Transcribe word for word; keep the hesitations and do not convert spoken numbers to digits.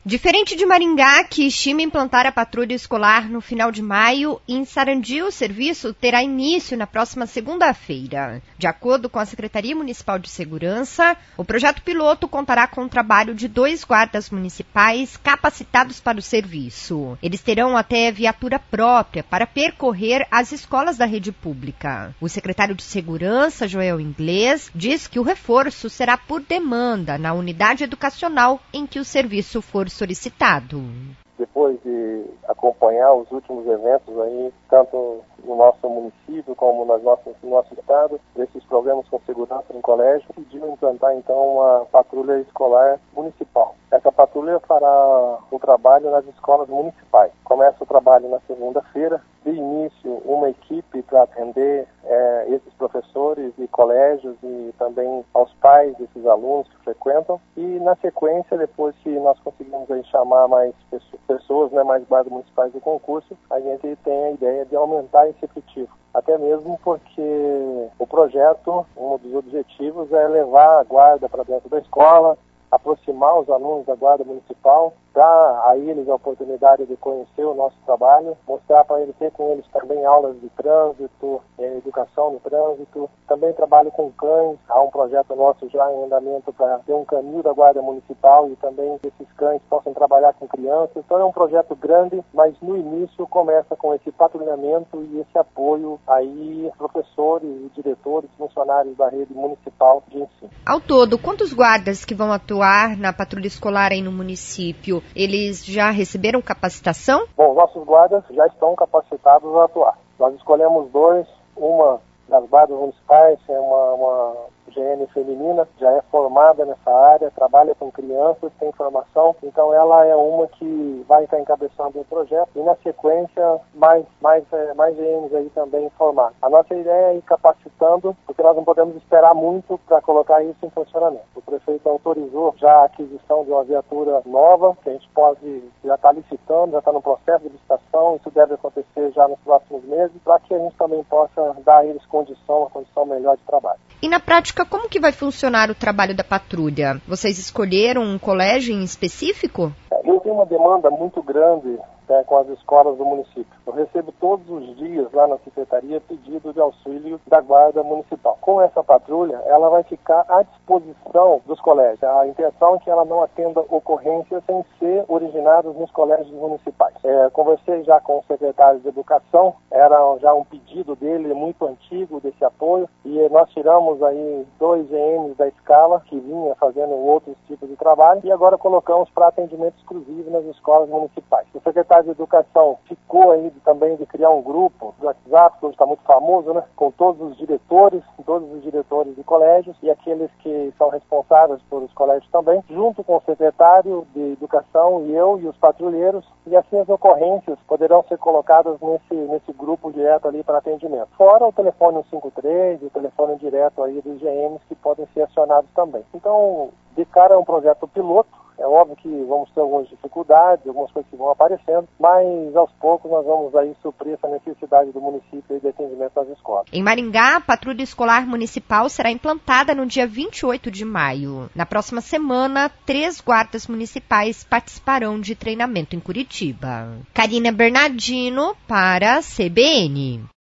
Diferente de Maringá, que estima implantar a patrulha escolar no final de maio, em Sarandi o serviço terá início na próxima segunda-feira. De acordo com a Secretaria Municipal de Segurança, o projeto piloto contará com o trabalho de dois guardas municipais capacitados para o serviço. Eles terão até viatura própria para percorrer as escolas da rede pública. O secretário de Segurança, Joel Inglês, diz que o reforço será por demanda na unidade educacional em que o serviço for solicitado. Depois de acompanhar os últimos eventos aí, tanto no nosso município como nas nossas, no nosso estado, desses problemas com segurança em colégio, decidiu implantar então uma patrulha escolar municipal. Essa patrulha fará o trabalho nas escolas municipais. Começa o trabalho na segunda-feira, de início uma equipe para atender é, esses professores e colégios e também aos pais desses alunos que frequentam. E na sequência, depois que nós conseguimos aí chamar mais pessoas, pessoas né, mais guardas municipais do concurso, a gente tem a ideia de aumentar esse efetivo. Até mesmo porque o projeto, um dos objetivos é levar a guarda para dentro da escola, aproximar os alunos da guarda municipal, dar a eles a oportunidade de conhecer o nosso trabalho, mostrar para eles, ter com eles também aulas de trânsito, educação no trânsito, também trabalho com cães, há um projeto nosso já em andamento para ter um canil da guarda municipal e também que esses cães possam trabalhar com crianças. Então é um projeto grande, mas no início começa com esse patrulhamento e esse apoio aí professores e diretores, funcionários da rede municipal de ensino. Ao todo, quantos guardas que vão atuar na patrulha escolar aí no município, eles já receberam capacitação? Bom, nossos guardas já estão capacitados a atuar. Nós escolhemos dois, uma das guardas municipais, é uma, uma G N feminina, já é formada nessa área, trabalha com crianças, tem formação, então ela é uma que vai estar encabeçando o projeto e na sequência mais, mais, mais G Ns aí também formar. A nossa ideia é ir capacitando, porque nós não podemos esperar muito para colocar isso em funcionamento. O prefeito autorizou já a aquisição de uma viatura nova, que a gente pode, já está licitando, já está no processo de licitação, isso deve acontecer já nos próximos meses, para que a gente também possa dar a eles condição, uma condição melhor de trabalho. E na prática, como que vai funcionar o trabalho da patrulha? Vocês escolheram um colégio em específico? Eu tenho uma demanda muito grande né, com as escolas do município. Eu recebo todos os dias lá na secretaria pedido de auxílio da guarda municipal. Com essa patrulha, ela vai ficar à disposição dos colégios. A intenção é que ela não atenda ocorrências sem ser originadas nos colégios municipais. É, conversei já com o secretário de Educação, era já um pedido dele muito antigo desse apoio, e nós tiramos aí dois G Ms da escala que vinha fazendo outros tipos de trabalho, e agora colocamos para atendimento exclusivo nas escolas municipais. O secretário de Educação ficou aí de, também de criar um grupo do WhatsApp, que hoje está muito famoso, né, com todos os diretores, todos os diretores de colégios e aqueles que são responsáveis por os colégios também, junto com o secretário de Educação e eu e os patrulheiros, e assim as ocorrências poderão ser colocadas nesse, nesse grupo direto ali para atendimento. Fora o telefone cento e cinquenta e três e o telefone direto aí dos G Ms que podem ser acionados também. Então, de cara é um projeto piloto. É óbvio que vamos ter algumas dificuldades, algumas coisas que vão aparecendo, mas aos poucos nós vamos aí suprir essa necessidade do município de atendimento às escolas. Em Maringá, a patrulha escolar municipal será implantada no dia vinte e oito de maio. Na próxima semana, três guardas municipais participarão de treinamento em Curitiba. Karina Bernardino para a C B N.